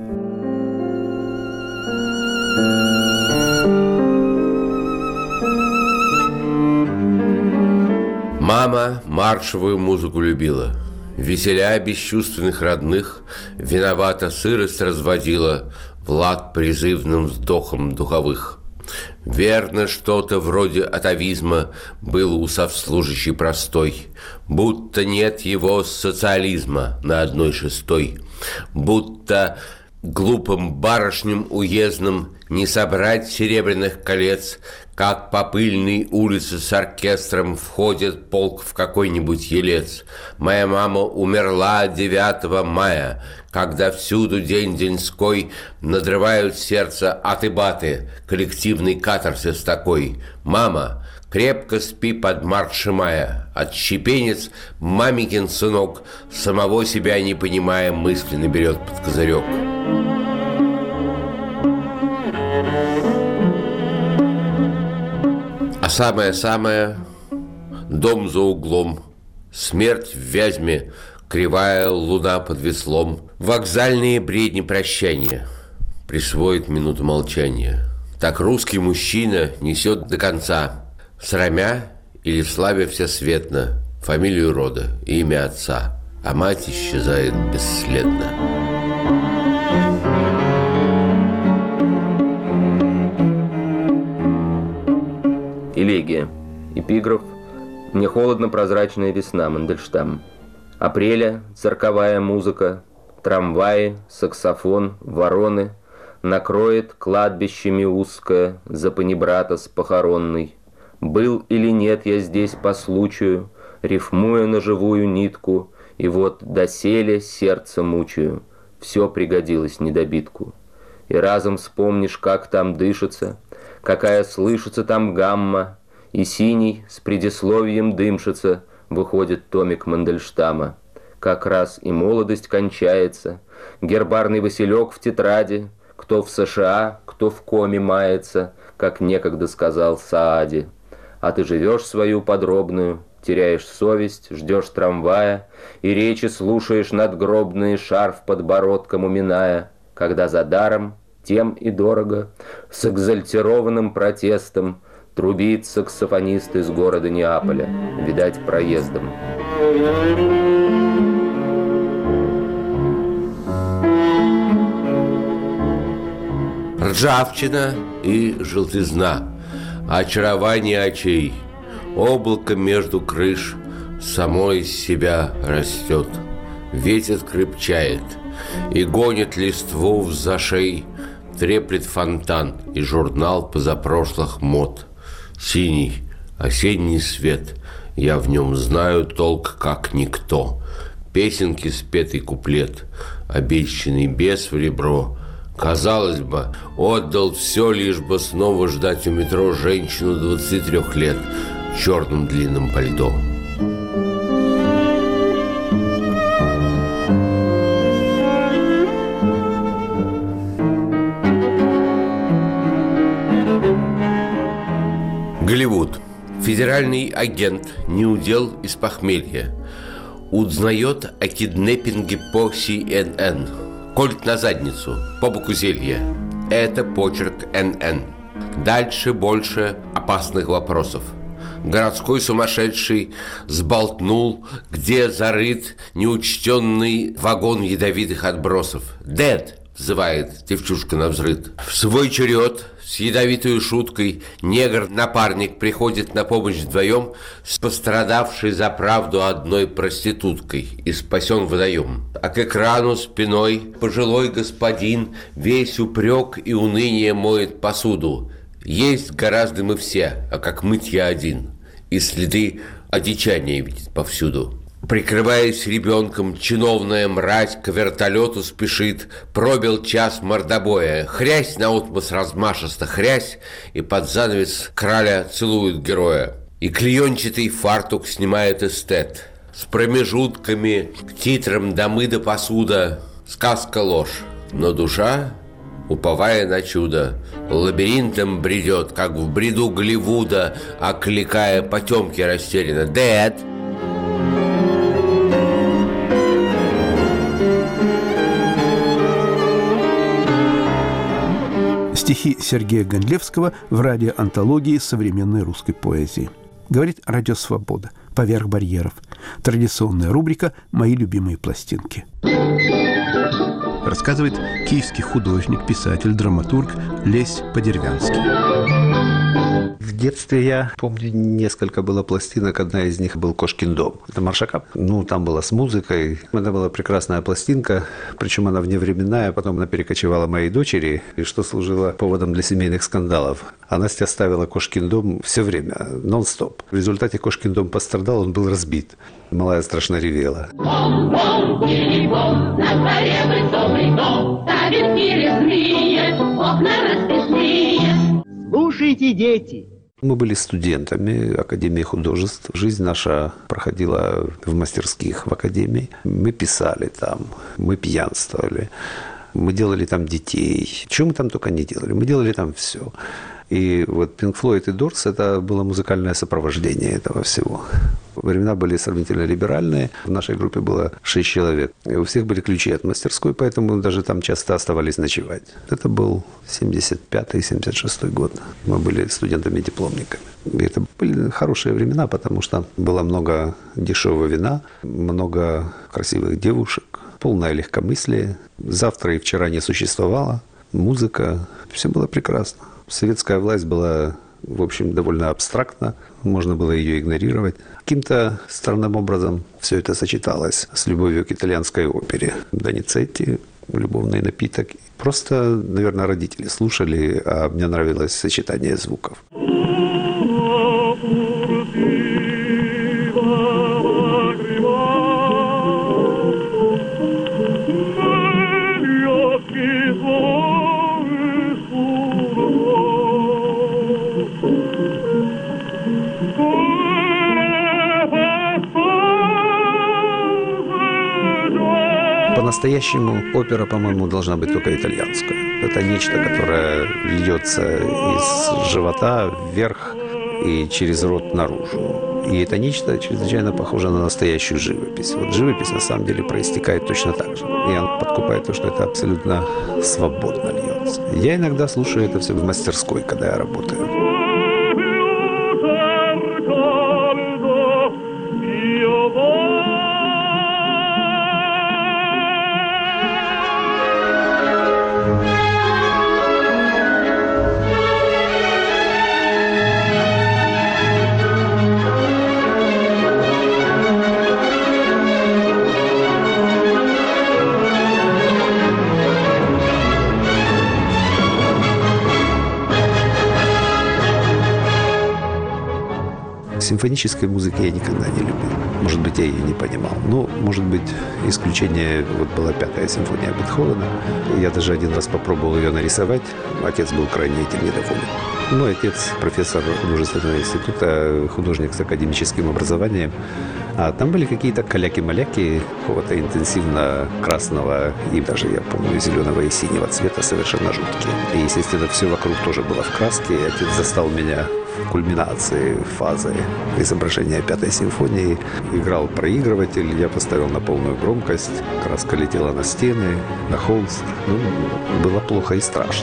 Мама маршевую музыку любила, веселя бесчувственных родных, виновата сырость разводила в лад призывным вздохом духовых. Верно, что-то вроде атовизма было у совслужащей простой, будто нет его социализма на одной шестой, будто глупым барышням уездным не собрать серебряных колец, как по пыльной улице с оркестром входит полк в какой-нибудь елец. Моя мама умерла девятого мая, когда всюду день-деньской надрывают сердце аты-баты, коллективный катарсис такой. Мама, крепко спи под марши мая, отщепенец, маменькин сынок, самого себя не понимая, мысленно берет под козырек. А самое-самое — дом за углом, смерть в Вязьме, кривая луна под веслом, вокзальные бредни прощания, присвоит минуту молчания. Так русский мужчина несет до конца, срамя или славя всесветно фамилию рода и имя отца, а мать исчезает бесследно. Элегия. Эпиграф. «Мне холодно, прозрачная весна», Мандельштам. Апреля, цирковая музыка, трамваи, саксофон, вороны, накроет кладбищами узкое за панибрата с похоронной. Был или нет я здесь по случаю, рифмуя на живую нитку, и вот доселе сердце мучаю, все пригодилось недобитку. И разом вспомнишь, как там дышится, какая слышится там гамма, и синий с предисловием дымшится выходит томик Мандельштама. Как раз и молодость кончается, гербарный василек в тетради, кто в США, кто в коме мается, как некогда сказал Саади. А ты живешь свою подробную, теряешь совесть, ждешь трамвая, и речи слушаешь надгробные, шарф подбородком уминая, когда за даром, тем и дорого, с экзальтированным протестом трубит саксофонист из города Неаполя, видать, проездом. Ржавчина и желтизна, очарование очей, облако между крыш само из себя растет. Ветер крепчает и гонит листву в зашей, треплет фонтан и журнал позапрошлых мод. Синий осенний свет, я в нем знаю толк как никто. Песенки спетый куплет, обещанный бес в ребро. Казалось бы, отдал все, лишь бы снова ждать у метро женщину двадцати трёх лет в черном длинном пальто. Голливуд. Федеральный агент не удел из похмелья. Узнает о киднеппинге по Си Эн Эн. Колет на задницу, по боку зелья. Это почерк Эн Эн. Дальше больше опасных вопросов. Городской сумасшедший сболтнул, где зарыт неучтенный вагон ядовитых отбросов. «Дэд!» — взывает девчушка навзрыд. В свой черед с ядовитой шуткой негр-напарник приходит на помощь вдвоем с пострадавшей за правду одной проституткой и спасен водоем. А к экрану спиной пожилой господин весь упрек и уныние моет посуду. Есть гораздо мы все, а как мыть я один. И следы одичания видит повсюду. Прикрываясь ребенком, чиновная мразь к вертолету спешит. Пробил час мордобоя. Хрясь наотмашь размашисто, хрясь, и под занавес краля целует героя. И клеенчатый фартук снимает эстет. С промежутками к титрам домы до посуда. Сказка ложь, но душа, уповая на чудо, лабиринтом бредет, как в бреду Голливуда, окликая потемки растерянно: «Дэд!» Стихи Сергея Гондлевского в радиоантологии современной русской поэзии. Говорит Радио Свобода. Поверх барьеров. Традиционная рубрика «Мои любимые пластинки». Рассказывает киевский художник, писатель, драматург Лесь Подервянский. В детстве я помню, несколько было пластинок. Одна из них был «Кошкин дом». Это Маршака. Ну, там была с музыкой. Это была прекрасная пластинка. Причем она вневременная. Потом она перекочевала моей дочери, и что служило поводом для семейных скандалов. А Настя ставила «Кошкин дом» все время, нон-стоп. В результате «Кошкин дом» пострадал, он был разбит. Малая страшно ревела. Бом-бом, телефон, на дворе высокий дом, табельки резные, окна расписные. Слушайте, дети! Мы были студентами Академии художеств. Жизнь наша проходила в мастерских в Академии. Мы писали там, мы пьянствовали, мы делали там детей. Чего мы там только не делали, мы делали там все. И вот Pink Floyd и Doors – это было музыкальное сопровождение этого всего. Времена были сравнительно либеральные. В нашей группе было шесть человек. И у всех были ключи от мастерской, поэтому даже там часто оставались ночевать. Это был семьдесят пятый - семьдесят шестой год. Мы были студентами-дипломниками. И это были хорошие времена, потому что было много дешевого вина, много красивых девушек, полное легкомыслие. Завтра и вчера не существовало. Музыка. Все было прекрасно. Советская власть была, в общем, довольно абстрактна, можно было ее игнорировать. Каким-то странным образом все это сочеталось с любовью к итальянской опере. Доницетти, любовный напиток. Просто, наверное, родители слушали, а мне нравилось сочетание звуков. По-настоящему опера, по-моему, должна быть только итальянская. Это нечто, которое льется из живота вверх и через рот наружу. И это нечто чрезвычайно похоже на настоящую живопись. Вот живопись на самом деле проистекает точно так же. И она подкупает то, что это абсолютно свободно льется. Я иногда слушаю это все в мастерской, когда я работаю. Симфонической музыки я никогда не любил. Может быть, я ее не понимал. Но, может быть, исключение вот была пятая симфония Бетховена. Я даже один раз попробовал ее нарисовать. Отец был крайне этим недоволен. Мой отец профессор художественного института, художник с академическим образованием. А там были какие-то каляки-маляки какого-то интенсивно красного и даже, я помню, зеленого и синего цвета, совершенно жуткие. И, естественно, все вокруг тоже было в краске. И отец застал меня в кульминации фазы изображения пятой симфонии. Играл проигрыватель, я поставил на полную громкость. Краска летела на стены, на холст. Ну, было плохо и страшно.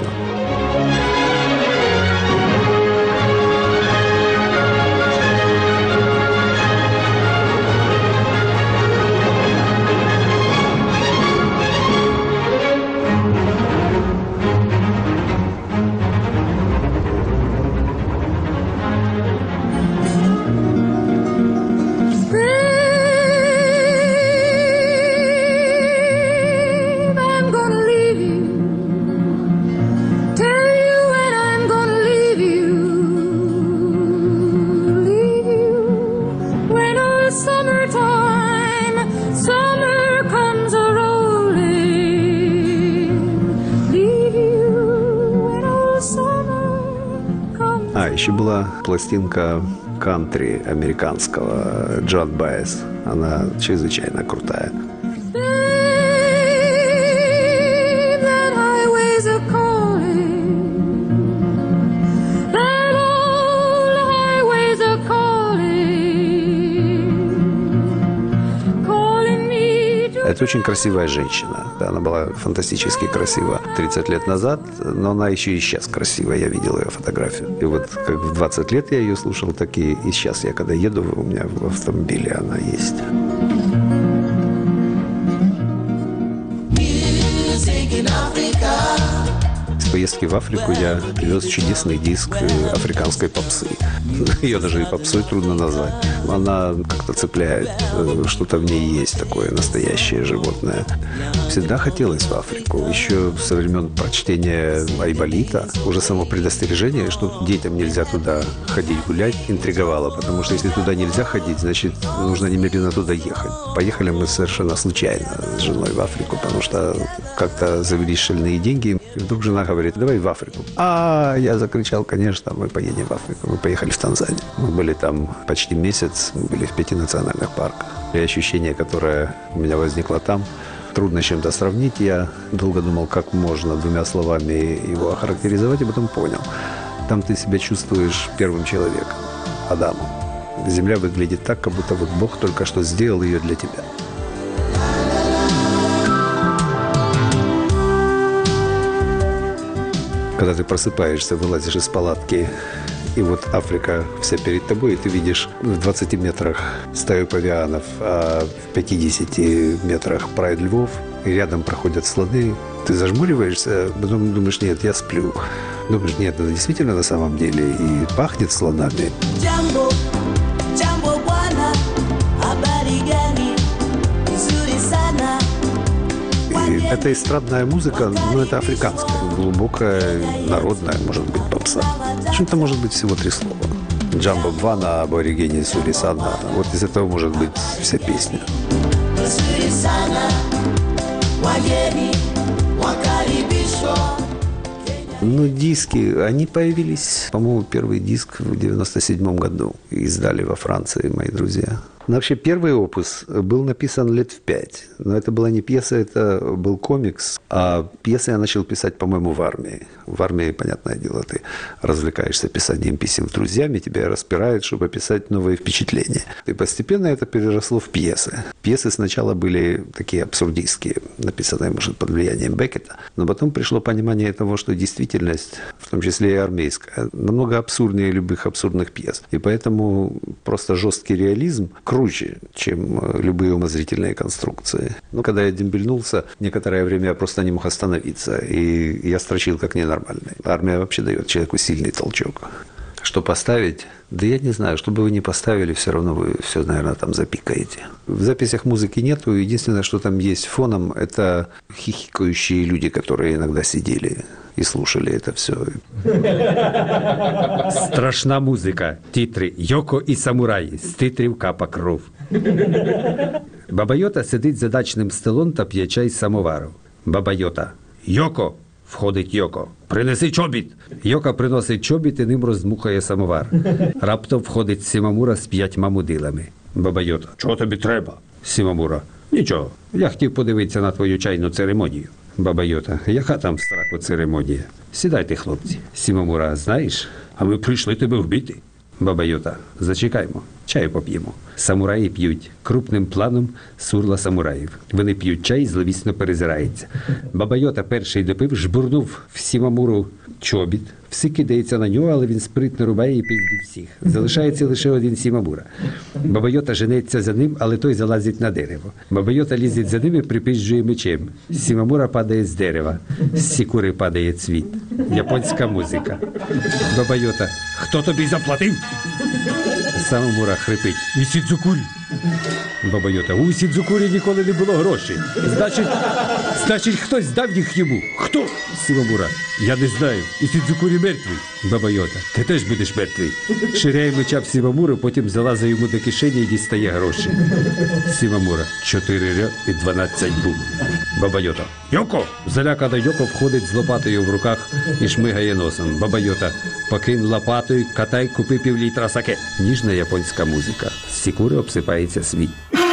А, еще была пластинка кантри американского Джон Байес. Она чрезвычайно крутая. Это очень красивая женщина. Она была фантастически красива тридцать лет назад, но она еще и сейчас красивая. Я видел ее фотографию. И вот как в двадцать лет я ее слушал, так и, и сейчас я, когда еду, у меня в автомобиле она есть. С поездки в Африку я привез чудесный диск африканской попсы. Ее даже и попсой трудно назвать. Она как-то цепляет, что-то в ней есть такое настоящее животное. Всегда хотелось в Африку. Еще со времен прочтения Айболита уже само предостережение, что детям нельзя туда ходить гулять, интриговало. Потому что если туда нельзя ходить, значит, нужно немедленно туда ехать. Поехали мы совершенно случайно с женой в Африку, потому что как-то завелись шальные деньги. И вдруг жена говорит: давай в Африку. А я закричал: конечно, мы поедем в Африку. Мы поехали в Танзанию. Мы были там почти месяц, мы были в пяти национальных парках. И ощущение, которое у меня возникло там, трудно с чем-то сравнить. Я долго думал, как можно двумя словами его охарактеризовать, и потом понял. Там ты себя чувствуешь первым человеком, Адамом. Земля выглядит так, как будто вот Бог только что сделал ее для тебя. Когда ты просыпаешься, вылазишь из палатки, и вот Африка вся перед тобой, и ты видишь в двадцати метрах стаю павианов, а в пятидесяти метрах прайд львов, и рядом проходят слоны. Ты зажмуриваешься, потом думаешь: нет, я сплю. Думаешь: нет, это действительно на самом деле и пахнет слонами. Jambo, jambo bwana, habari gani? Nzuri sana. И Это эстрадная музыка, но это африканская, глубокая, народная, может быть, попса. Что-то может быть всего три слова. Джамбо Бвана, Аборигени Сурисана. Вот из этого может быть вся песня. Ну, диски, они появились, по-моему, первый диск в девяносто седьмом году. Издали во Франции мои друзья. Но вообще первый опус был написан лет в пять. Но это была не пьеса, это был комикс. А пьесы я начал писать, по-моему, в армии. В армии, понятное дело, ты развлекаешься писанием писем с друзьями, тебя распирают, чтобы писать новые впечатления. И постепенно это переросло в пьесы. Пьесы сначала были такие абсурдистские, написанные, может, под влиянием Беккета. Но потом пришло понимание того, что действительность, в том числе и армейская, намного абсурднее любых абсурдных пьес. И поэтому просто жесткий реализм круче, чем любые умозрительные конструкции. Но когда я дембельнулся, некоторое время я просто не мог остановиться. И я строчил как ненормальный. Армия вообще дает человеку сильный толчок. Что поставить? Да я не знаю. Что бы вы ни поставили, все равно вы все, наверное, там запикаете. В записях музыки нету. Единственное, что там есть фоном, это хихикающие люди, которые иногда сидели и слушали это все. Страшна музика. Титри «Йоко і самурай» з титрів капа кров. Баба Йота сидить за дачним столом та п'є чай з самовару. Баба Йота: «Йоко!» Входить Йоко: «Принеси чобіт!» Йока приносить чобіт і ним роздмухає самовар. Раптом входить Сімамура з п'ятьма мудилами. Баба Йота: «Чого тобі треба?» Сімамура: «Нічого, я хотів подивитися на твою чайну церемонію». Баба Йота: «Яка там в сраку церемонія? Сідайте, хлопці». Сімамура: «Знаєш, а ми прийшли тебе вбити». Баба Йота: «Зачекаймо, чаю поп'ємо». Самураї п'ють. Крупним планом сурла самураїв. Вони п'ють чай, зловісно перезираються. Баба Йота перший допив, жбурнув в Сімамуру чобіт. Всі кидаються на нього, але він спритно рубає і пиздить всіх. Залишається лише один Сімамура. Баба Йота женеться за ним, але той залазить на дерево. Баба Йота лізе за ним і припизджує мечем. Сімамура падає з дерева. З сікури падає цвіт. Японська музика. Баба Йота: «Хто тобі заплатив?» Сімамура хрипить: «І Сідзукурі». Баба Йота: «У Сідзукурі ніколи не було грошей. Значить, значить, хтось дав їх йому. Хто?» Сімамура: «Я не знаю. І Сідзукурі мертвий». Баба Йота: «Ти теж будеш мертвий». Ширяє меча в Сімамуру, потім залазить йому до кишені і дістає гроші. Сімамура: «Чотири ря і дванадцять бу». Баба Йота: «Йоко!» Залякана Йоко входить з лопатою в руках і шмигає носом. Баба Йота: «Покинь лопатою, катай, купи півлітра саке». Ніжна японська музика. З сікури обсипається світ.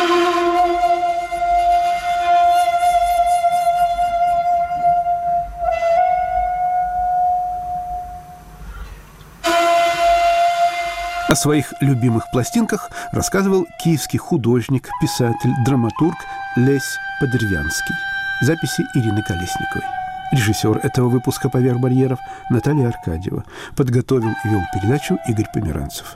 О своих любимых пластинках рассказывал киевский художник, писатель, драматург Лесь Подервянский. Записи Ирины Колесниковой. Режиссер этого выпуска «Поверх барьеров» Наталья Аркадьева. Подготовил и вел передачу Игорь Померанцев.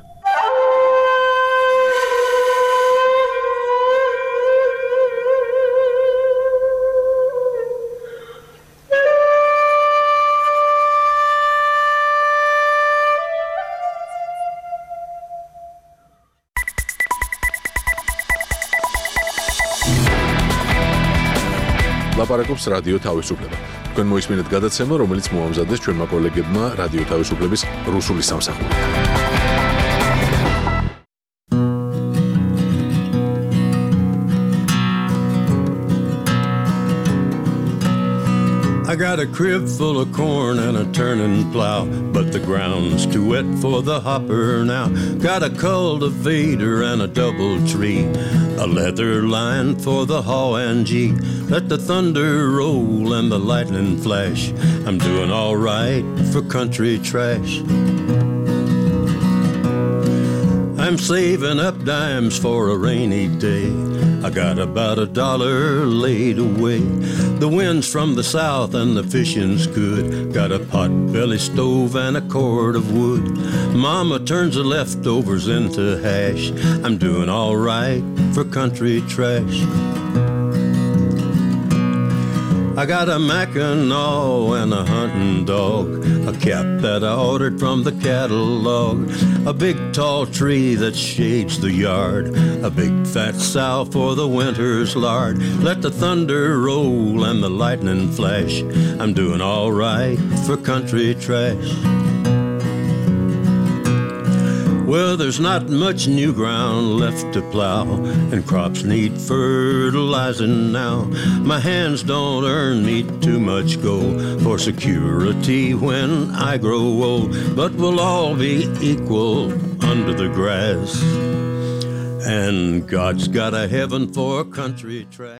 ლაპარაკობს რადიო თავისუფლება. თქვენ მოისმინეთ გადაცემა, რომელიც მოამზადეს ჩვენმა კოლეგებმა რადიო თავისუფლების რუსული სამსახურიდან. I got a crib full of corn and a turning plow, but the ground's too wet for the hopper now. Got a cultivator and a double tree, a leather line for the haw and gee. Let the thunder roll and the lightning flash. I'm doing all right for country trash. I'm saving up dimes for a rainy day. I got about a dollar laid away. The wind's from the south and the fishing's good. Got a pot-belly stove and a cord of wood. Mama turns the leftovers into hash. I'm doing all right for country trash. I got a Mackinaw and a hunting dog, a cap that I ordered from the catalog, a big tall tree that shades the yard, a big fat sow for the winter's lard. Let the thunder roll and the lightning flash, I'm doing all right for country trash. Well, there's not much new ground left to plow, and crops need fertilizing now. My hands don't earn me too much gold for security when I grow old, but we'll all be equal under the grass, and God's got a heaven for country track.